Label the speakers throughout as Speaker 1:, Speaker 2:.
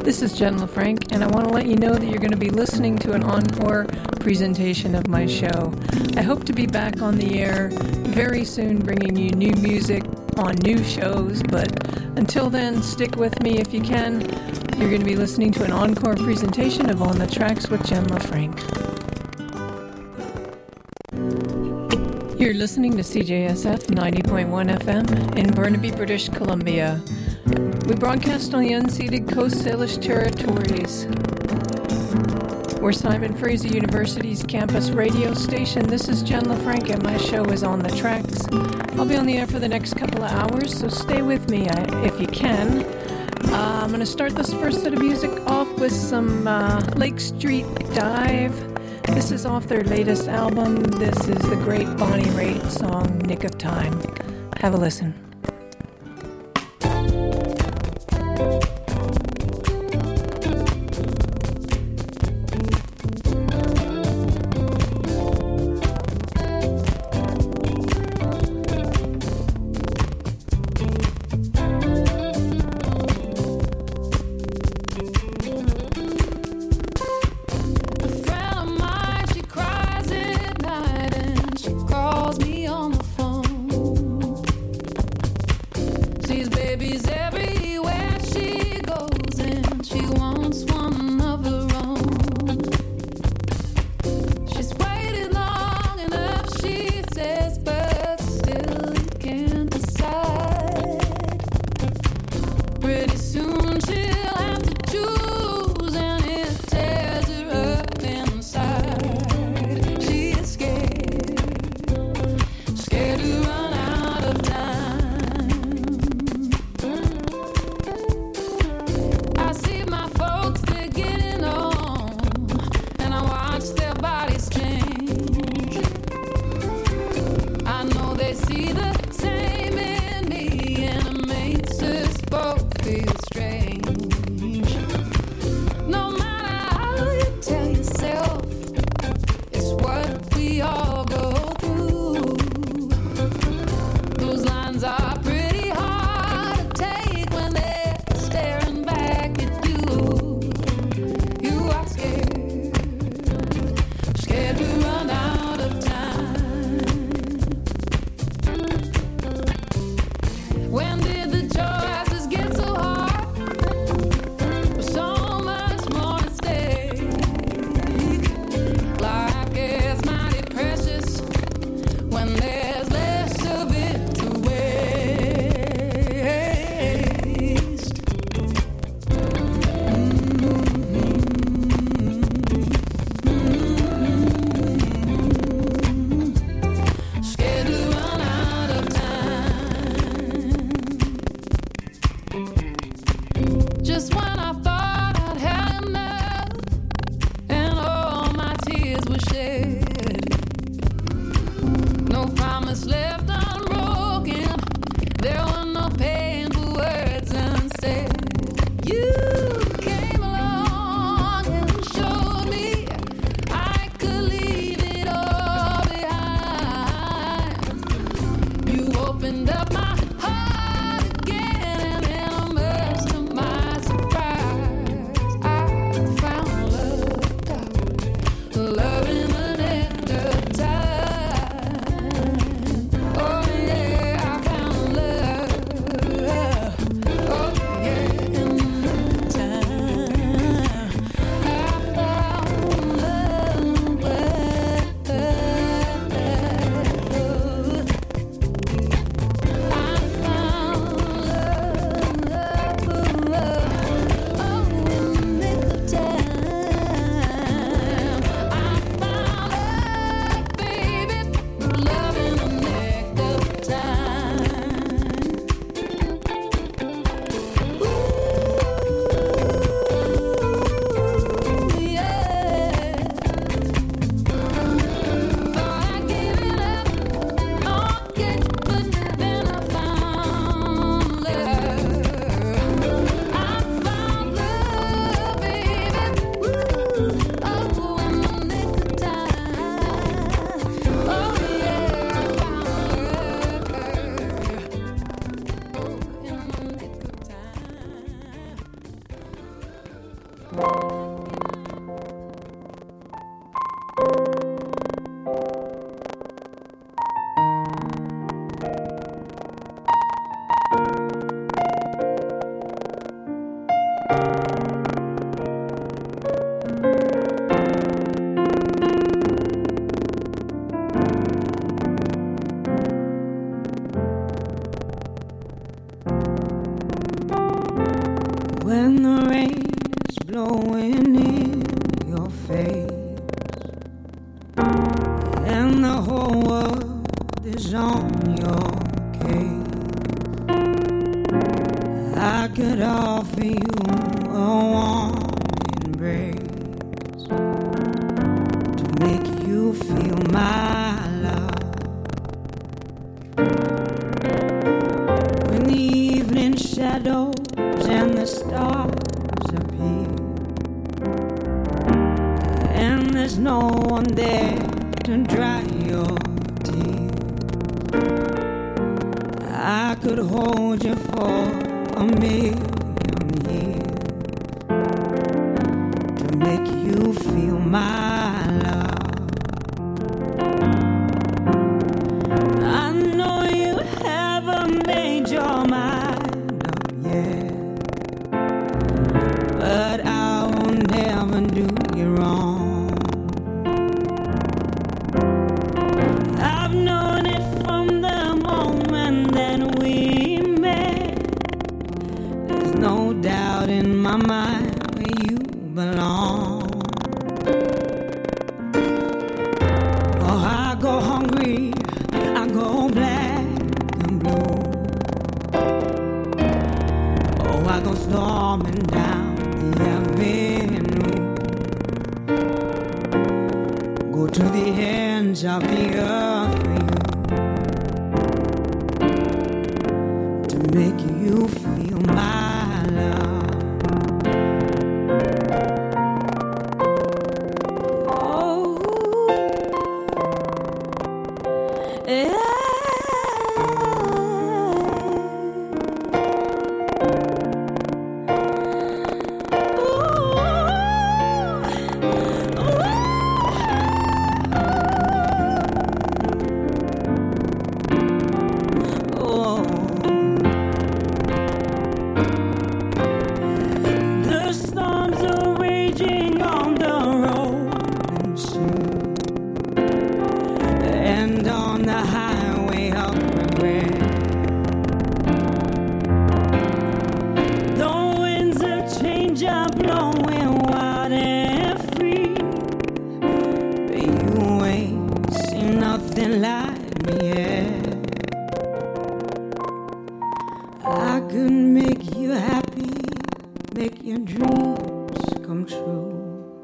Speaker 1: This is Jen LaFranc, and I want to let you know that you're going to be listening to an encore presentation of my show. I hope to be back on the air very soon, bringing you new music on new shows, but until then, stick with me if you can. You're going to be listening to an encore presentation of On the Tracks with Jen LaFranc. You're listening to CJSF 90.1 FM in Burnaby, British Columbia. We broadcast on the unceded Coast Salish territories. We're Simon Fraser University's campus radio station. This is Jen LaFranc, and my show is On the Tracks. I'll be on the air for the next couple of hours, so stay with me if you can. I'm going to start this first set of music off with some Lake Street Dive. This is off their latest album. This is the great Bonnie Raitt song, Nick of Time. Have a listen.
Speaker 2: I see my phone. When the rain is blowing in your face and the whole world is on your case, I could offer you a warm embrace to make you feel my love. When the evening shadows and the stars appear, and there's no one there to dry your tears, I could hold you for a million years to make you feel my love. I know you haven't made your mind up yet, but I will never do you wrong. I've known it from the moment that we met. There's no doubt in my mind where you belong. Oh, I go hungry, I go black and blue. Oh, I go storming down the avenue, go to the ends of the earth for you, to make you feel my love. Oh, yeah. The storms are raging on the rolling sea, and on the highway of regret. The winds of change are blowing wild and free, but you ain't seen nothing like me yet. I could make you happy, make your dreams come true.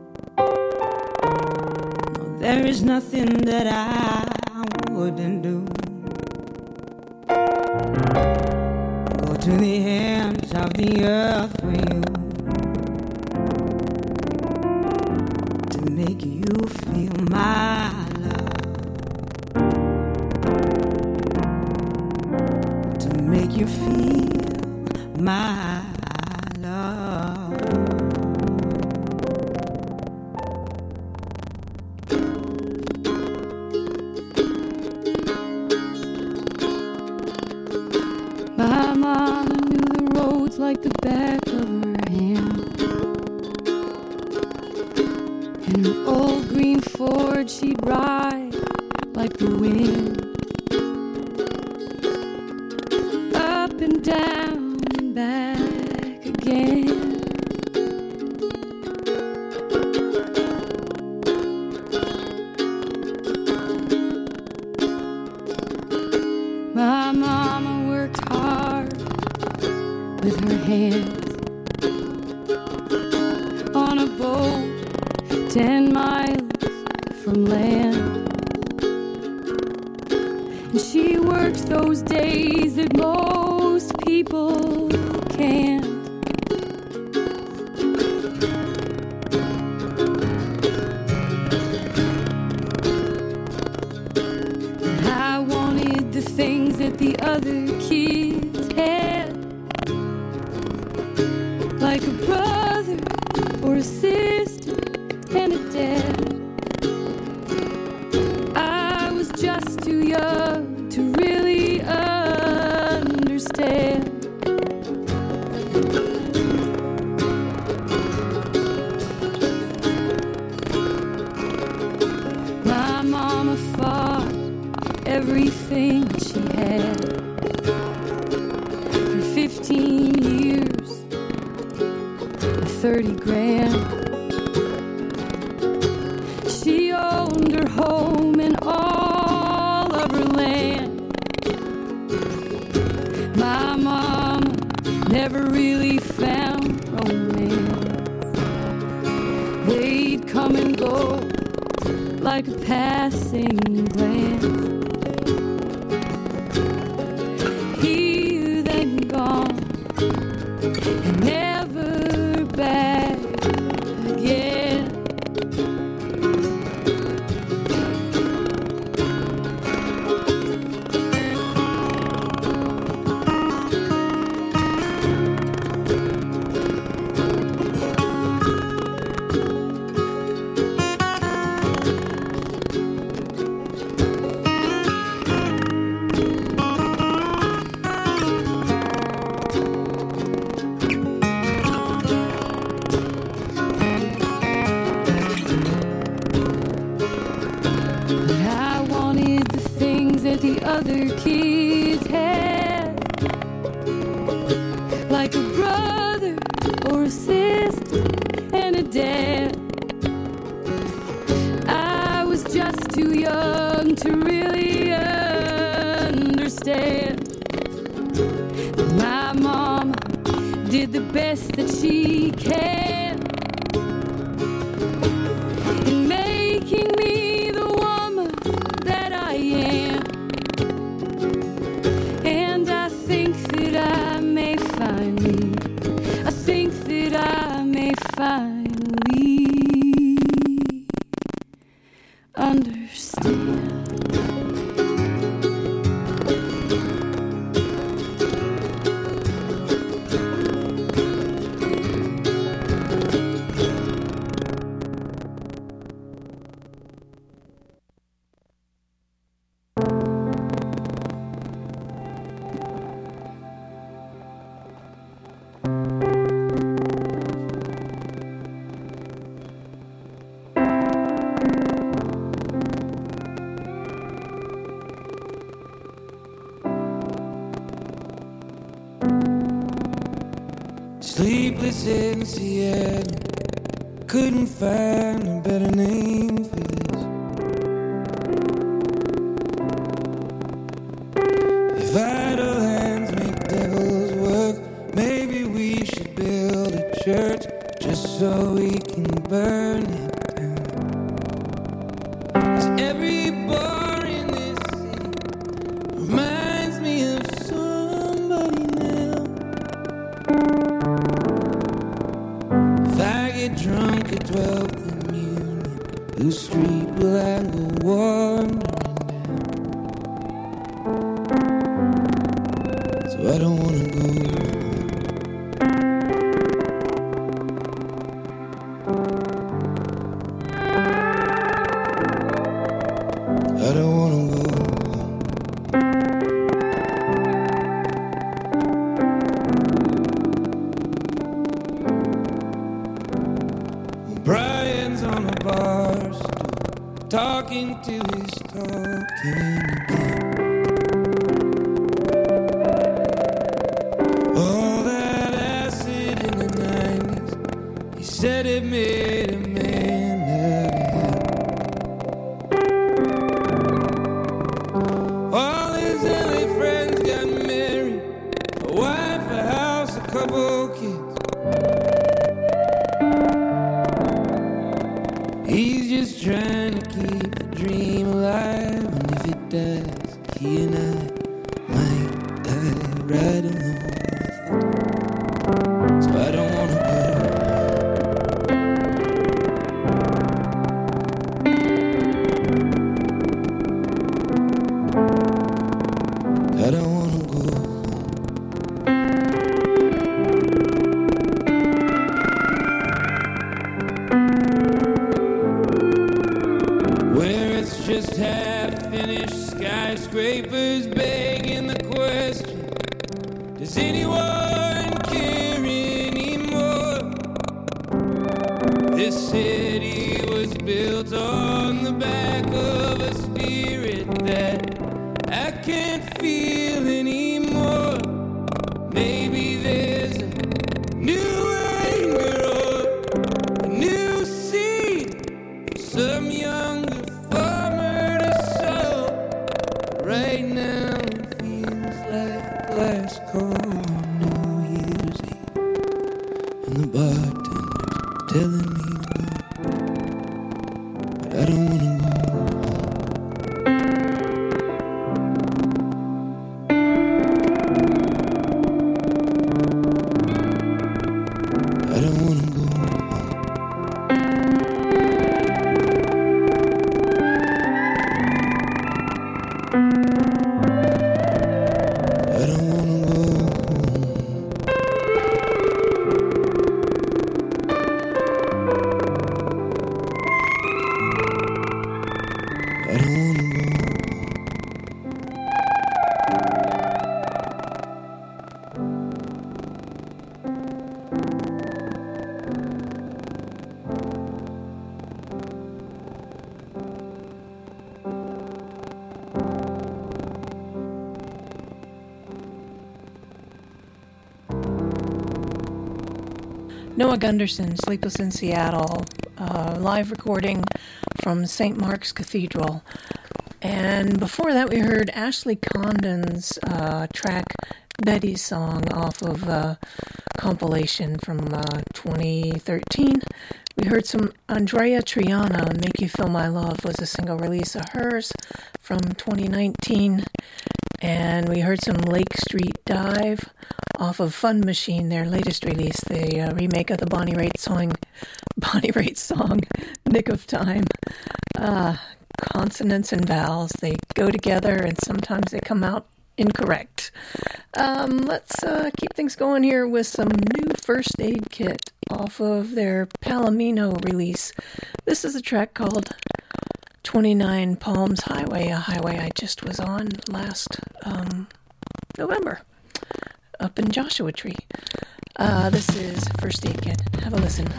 Speaker 2: No, there is nothing that I wouldn't do. Go to the ends of the earth for you, to make you feel my love, to make you feel my love.
Speaker 3: My mama knew the roads like the back of her hand. In her old green Ford she'd ride like the wind, up and down and back again. My mama worked hard with her hands on a boat 10 miles from land, and she worked those days that most people can't. I wanted the things that the other kids had, like a brother or a everything that she had. For 15 years, 30 grand. She owned her home and all of her land. My mom never really found romance. They'd come and go like a passing glance. Here then gone and never back again. The other kids had, like a brother or a sister and a dad. I was just too young to really understand. My mom did the best that she can in making me the woman that I am. I think that I may finally understand.
Speaker 4: Sleepless in Seattle, couldn't find a better name for this. If idle hands make devils work, maybe we should build a church just so we can burn it down. 'Cause every bar in this city reminds me of somebody now. Drunk at 12th and Union, whose street will I go wandering down? So I don't wanna go. I don't wanna go. Brian's on a bar stool, talking to his talking again. All that acid in the 90s, he said it made a man again. All his LA friends got married, a wife, a house, a couple kids. He's just trying to keep the dream alive, and if it dies, he and I might die right along with it. So I don't wanna go. I don't wanna go. Where it's just half-finished skyscrapers begging the question, does anyone care anymore? This city was built on the back of a spirit that I can't feel anymore. Maybe there's a new anger or a new seed, some younger farmer to sow. Right now it feels like last call on New Year's Eve, and the bartender's telling me to go, but I don't wanna go.
Speaker 1: Noah Gunderson, Sleepless in Seattle, live recording from St. Mark's Cathedral. And before that we heard Ashley Condon's track Betty's Song off of a compilation from 2013. We heard some Andrea Triana, Make You Feel My Love was a single release of hers from 2019. And we heard some Lake Street Dive off of Fun Machine, their latest release, the remake of the Bonnie Raitt song, Nick of Time. Consonants and vowels, they go together and sometimes they come out incorrect. Let's keep things going here with some new First Aid Kit off of their Palomino release. This is a track called 29 Palms Highway, a highway I just was on last November up in Joshua Tree. This is First Aid Kit. Have a listen.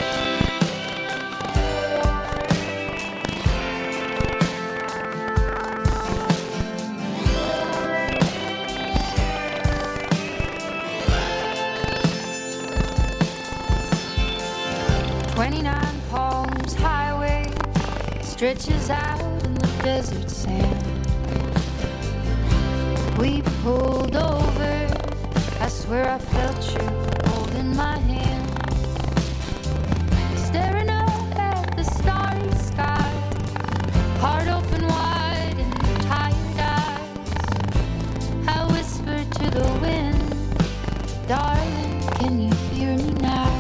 Speaker 3: 29 Palms Highway stretches out in the desert sand. We pulled over, I swear I felt you holding my hand. Staring up at the starry sky, heart open wide and tired eyes. I whispered to the wind, darling, can you hear me now?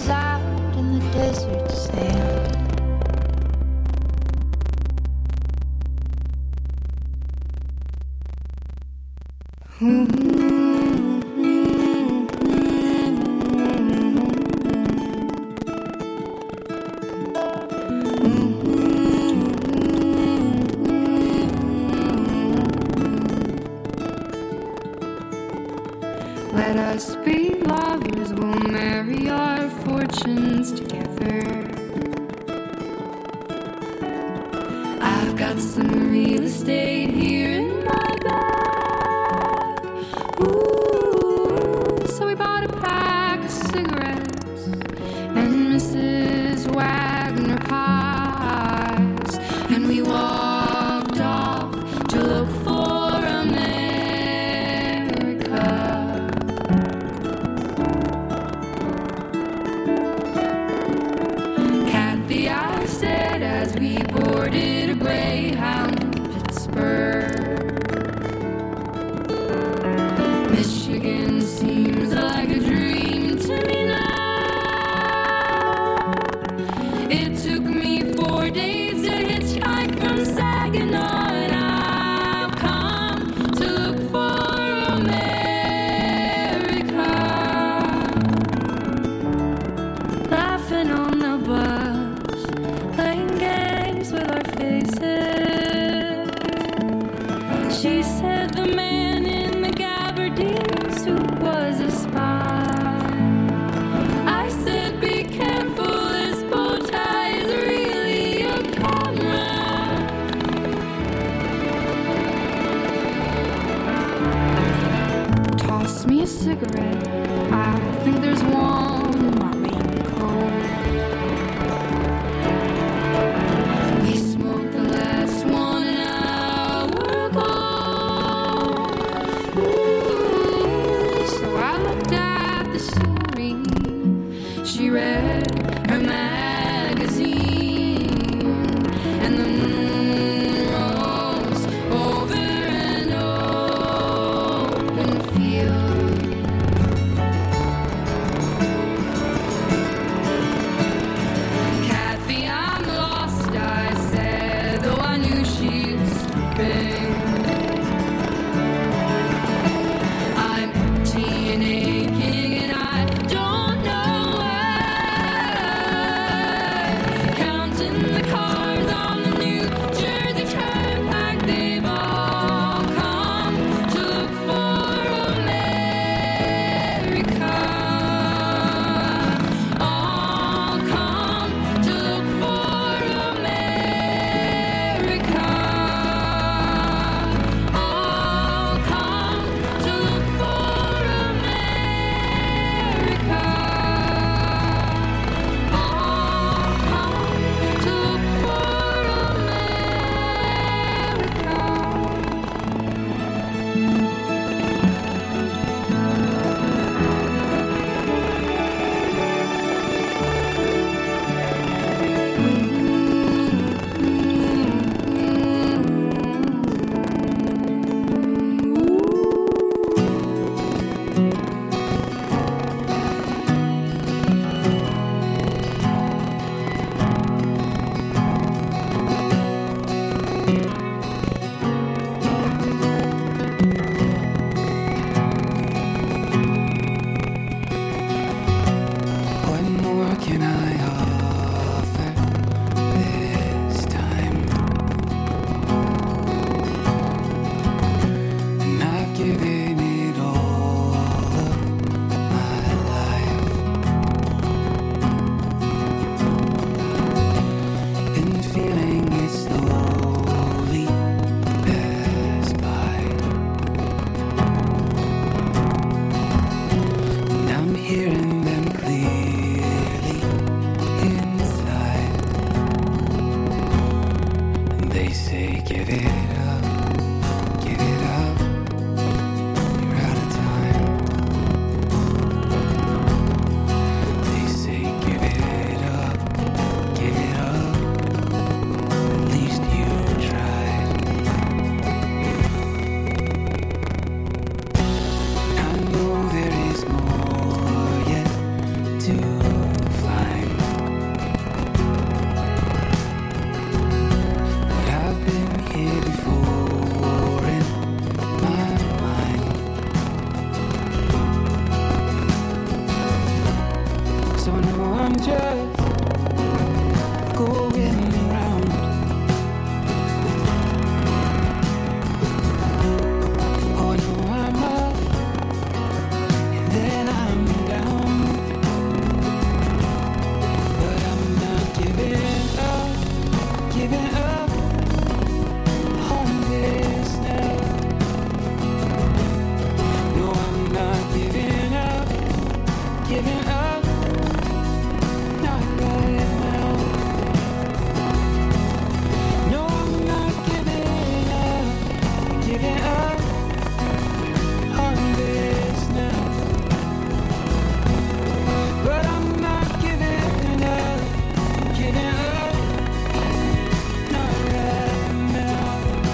Speaker 3: was out in the desert sand. Let us be lovers, we'll marry our fortunes together. I've got some real estate here in my bag. Ooh, so we bought a pack of cigarettes and Mrs. Wagner pies, and we walked off to look for America. Kathy, I said as we boarded a Greyhound in Pittsburgh, Michigan seems like a dream to me now. It took me 4 days to hitchhike from Saginaw, and I've come to look for America. Laughing on the bus, playing games with our faces. She said the man in the gabardine suit was a spy. I said, be careful, this bow tie is really a camera. Toss me a cigarette, I think there's one in my raincoat. We smoked the last one an hour ago. Ooh, so I looked at the scenery. She read her magazine, and the moon rose over an open field.
Speaker 4: just going round. Oh no, I'm up and then I'm down, but I'm not giving up on this now. No, I'm not giving up, not right now. No, I'm not giving up on this now. But I'm not giving up, not right now.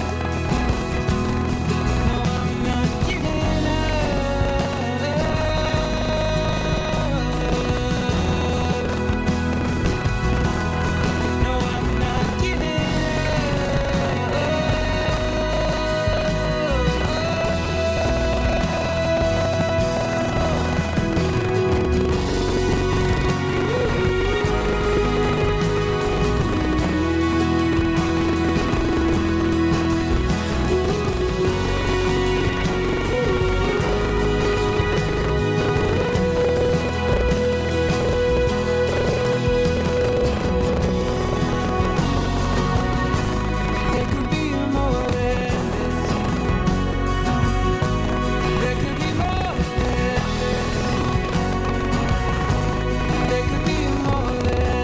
Speaker 4: No, I'm not giving up. No, I'm not giving There could be more than this. There could be more than this. There could be more than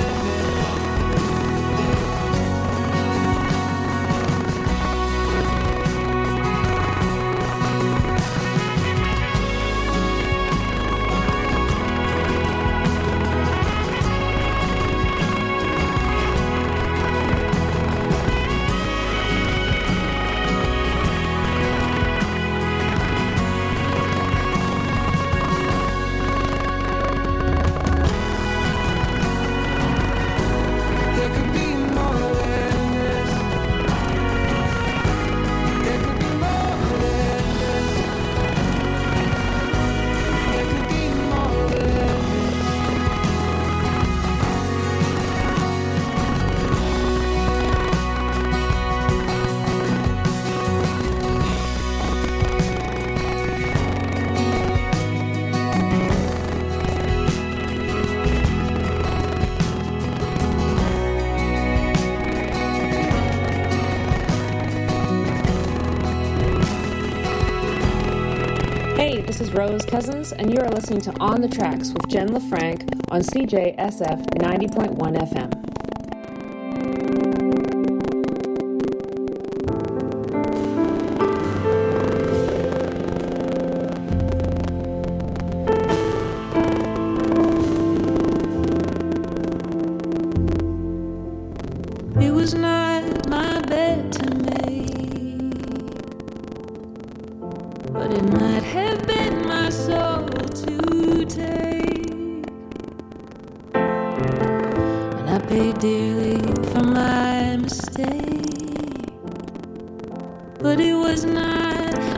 Speaker 4: There could be more than this. There could be more than this. There could be more than
Speaker 5: Hey, this is Rose Cousins, and you are listening to On the Tracks with Jen LaFranc on CJSF 90.1 FM.
Speaker 2: It was not my bed to make, but it might have been my soul to take. And I paid dearly for my mistake, but it was not